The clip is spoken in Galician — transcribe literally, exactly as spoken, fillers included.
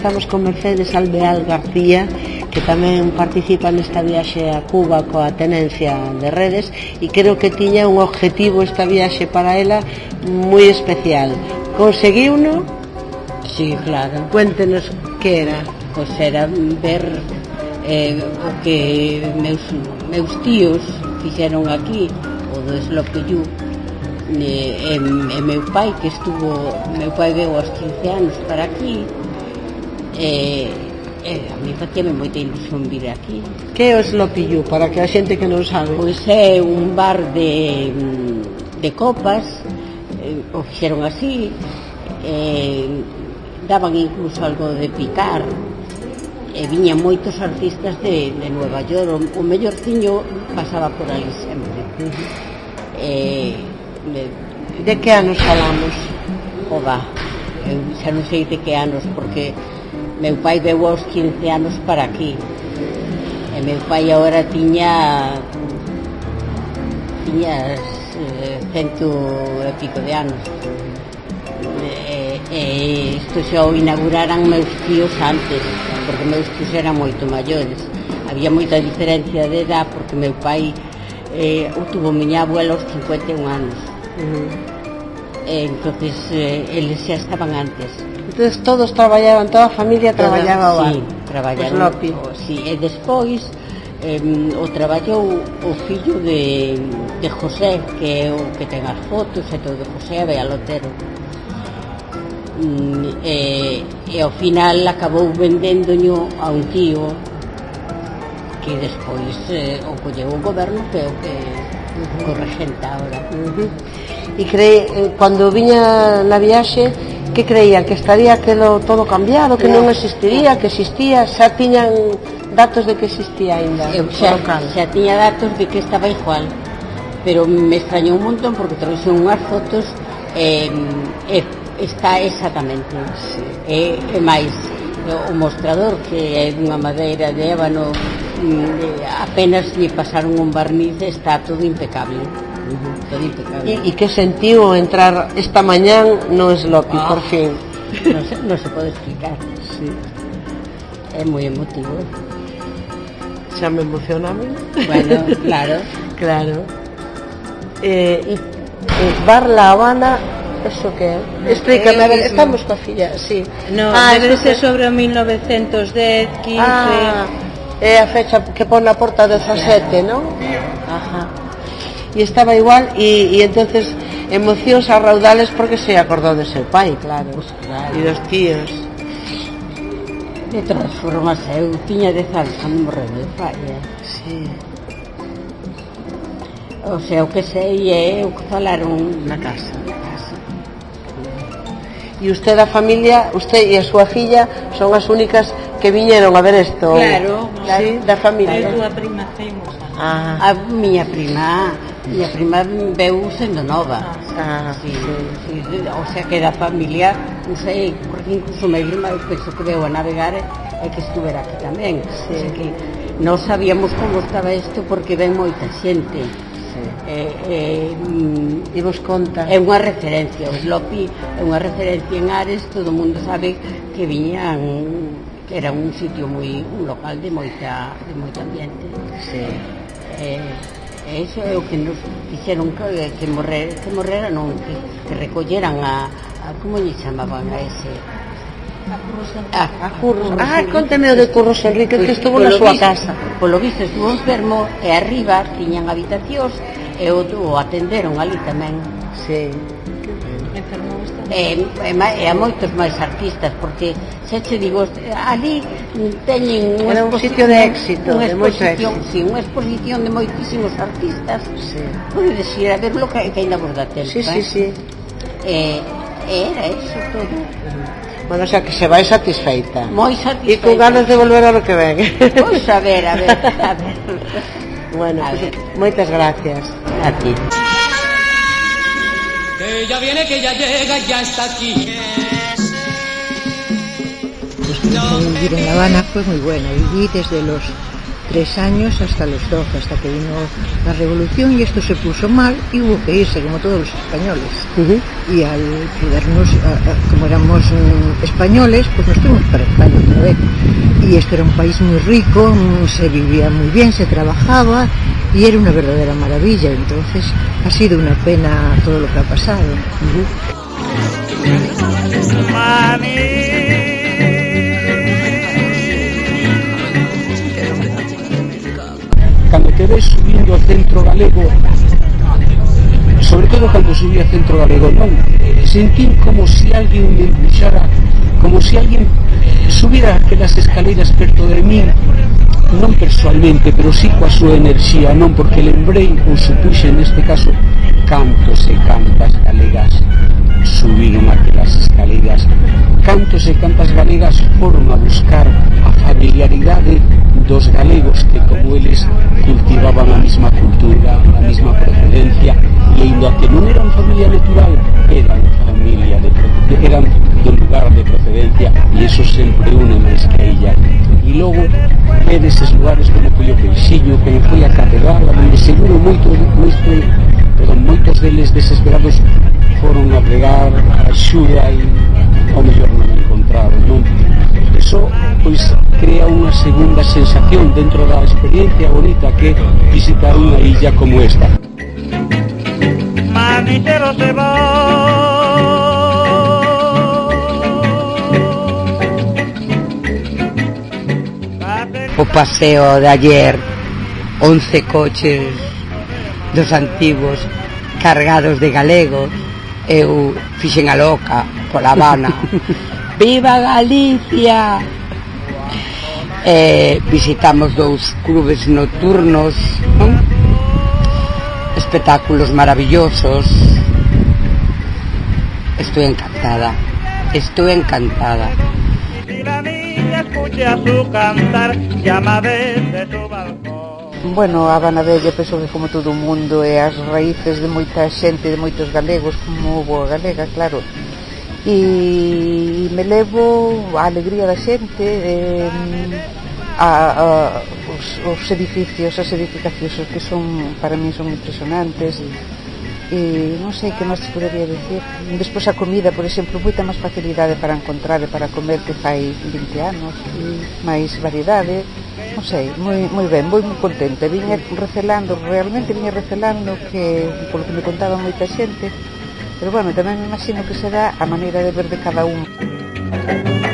estamos con Mercedes Alvear García, que tamén participa nesta viaxe a Cuba coa tenencia de redes, e creo que tiña un objetivo esta viaxe para ela moi especial. Conseguiuno? Sí, claro. Cuéntenos que era. Pois era ver eh, o que meus, meus tíos fixeron aquí, o do Slopillú, e, e, e meu pai, que estuvo, meu pai veu aos quince anos para aquí, e, e a mí facíame moita ilusión vir aquí. Que é o Slopillú, para que a xente que non sabe? Pois é un bar de, de copas, eh, o fixeron así, eh, daban incluso algo de picar, e viñan moitos artistas de, de Nueva York. O, o mellorciño pasaba por ali sempre. Uh-huh. E, de, de que anos falamos? Oba, eu xa non sei de que anos, porque meu pai veu aos quince anos para aquí, e meu pai agora tiña tiña eh, cento e pico de anos, e, e isto xa o inauguraran meus tíos antes, porque meus tíos eran moito maiores. Había moita diferencia de edad, porque meu pai eh, o tuvo miña abuela aos cincuenta e un anos. Uh-huh. E entonces eh, eles xa estaban antes. Entonces todos traballaban, toda a familia traballaba o sí, traballaron. O, sí, e despois eh, o traballou o fillo de, de José, que é o que ten as fotos e todo, José Abea Lotero. Mm, e, e ao final acabou vendéndoño a un tío que despois eh, o colleu o goberno, que é o que uh-huh. corregenta ahora. Uh-huh. E cree, eh, cando viña na viaxe, que creía? Que estaría aquilo todo cambiado, que no. non existiría, que existía? Xa tiñan datos de que existía ainda? Eu xa, xa tiña datos de que estaba igual, pero me extrañou un montón, porque trouxen unhas fotos e eh, eh, está exactamente, sí. e, e máis o mostrador, que é dunha madeira de ébano, apenas lle pasaron un barniz, está todo impecable. Uh-huh. Todo impecable. E, e que sentiu entrar esta mañán no Slopi, oh, por fin? Non se, non se pode explicar. Sí. É moi emotivo. Xa me emocioname. Bueno, claro. Claro. Eh, e, e Bar La Habana, eso que é? Explícame, a ver, estamos coa filla, sí. No, ah, debe ser sobre o mil novecentos dez, quince. Ah, é a fecha que pon na porta dezasete, non? Ajá. E estaba igual, e, e entonces emocións a raudales porque se acordou de seu pai, claro, pues, claro. E dos tíos. De todas formas, eu tiña dez anos cando morreu meu pai, eh? Sí. O sea, o que sei é o que falaron na casa. E usted da familia, usted e a súa filla son as únicas que viñeron a ver isto? Claro, sí, da familia. A túa prima Ceimos. Ah. A miña prima, miña prima veu sendo nova. Ah, sí, sí, sí, o sea que da familia, non sei, porque incluso meu prima, eu penso que veu a navegar e que estuvera aquí tamén. Sí. O sea que non sabíamos como estaba isto porque ven moita xente. Eh, eh, e vos conta, é unha referencia, o Slopi é unha referencia en Ares, todo o mundo sabe que viñan, que era un sitio moi, un local de moita de moito ambiente. Sí. Eh, eso é o que nos fixeron que, que morrer, que morrera non, que, que recolleran a, a como lle chamaban a ese a Curros Enrique. Ah, a Curros. Ah, conteme o de Curros Enrique, que estuvo na súa casa. Polo visto estuvo enfermo e arriba tiñan habitacións e o, o atenderon ali tamén. Sí. Enfermou esta. E, e, e a moitos máis artistas, porque xa che digo, ali teñen era un sitio de éxito, de moito éxito. Sí, unha exposición de moitísimos artistas. Sí. Podes ir a verlo que, que ainda vos dá tempo. Sí, sí, eh? sí. E, e era eso todo. Bueno, o sea que se vai satisfeita. Moi satisfeita. E con ganas de volver a lo que ven. Pois a ver, a ver, a ver. Bueno, a pues, ver. Moitas gracias. A ti. Que ya viene, que ya llega, ya está aquí. La experiencia de vivir en La Habana fue muy buena. Viví desde los tres años hasta los doce, hasta que vino la revolución y esto se puso mal y hubo que irse, como todos los españoles. Uh-huh. Y al quedarnos, a, a, como éramos um, españoles, pues nos fuimos para España otra vez. Y esto era un país muy rico, um, se vivía muy bien, se trabajaba y era una verdadera maravilla. Entonces ha sido una pena todo lo que ha pasado. Uh-huh. Cando te ves subindo ao centro galego, sobre todo cando subí ao centro galego, non, sentí como se alguén me empuxara, como se alguén subira aquelas escaleras perto de mí, non persoalmente, pero sí coa súa enerxía, non, porque lembrei ou supuxe neste caso cantos e cantas galegas subiron aquelas escaleras, cantos e cantas galegas foron a buscar a familiaridade dos galegos que, como eles, cultivaban a mesma cultura, a mesma procedencia, e ainda que non eran familia natural, eran familia de eran do lugar de procedencia, e iso sempre une máis que a illa. E logo ver eses lugares como foi o Peixillo, como foi a Catedral, onde seguro moito, moito, perdón, moitos deles desesperados foron a pregar a axuda e ao mellor non encontraron, non? Eso, pois, crea unha segunda sensación dentro da experiencia bonita que visitar unha illa como esta. Manitero se va. O paseo de ayer, once coches dos antigos cargados de galegos, eu fixen a loca pola Habana. Viva Galicia! Eh, visitamos dous clubes nocturnos, non? Espectáculos maravillosos. Estou encantada, estou encantada. Bueno, a Habana Vella, penso que como todo o mundo é as raíces de moita xente, de moitos galegos, como boa galega, claro. E me levo a alegría da xente, eh, a, a, os, os edificios, as edificacións que son, para mí son impresionantes, e non sei que máis te podería decir. Despois a comida, por exemplo, moita máis facilidade para encontrar e para comer que fai vinte anos, máis variedade, non sei, moi, moi ben, moi, moi contenta. Viña recelando, realmente viña recelando que, polo que me contaba moita xente, pero bueno, tamén me imagino que será a maneira de ver de cada un.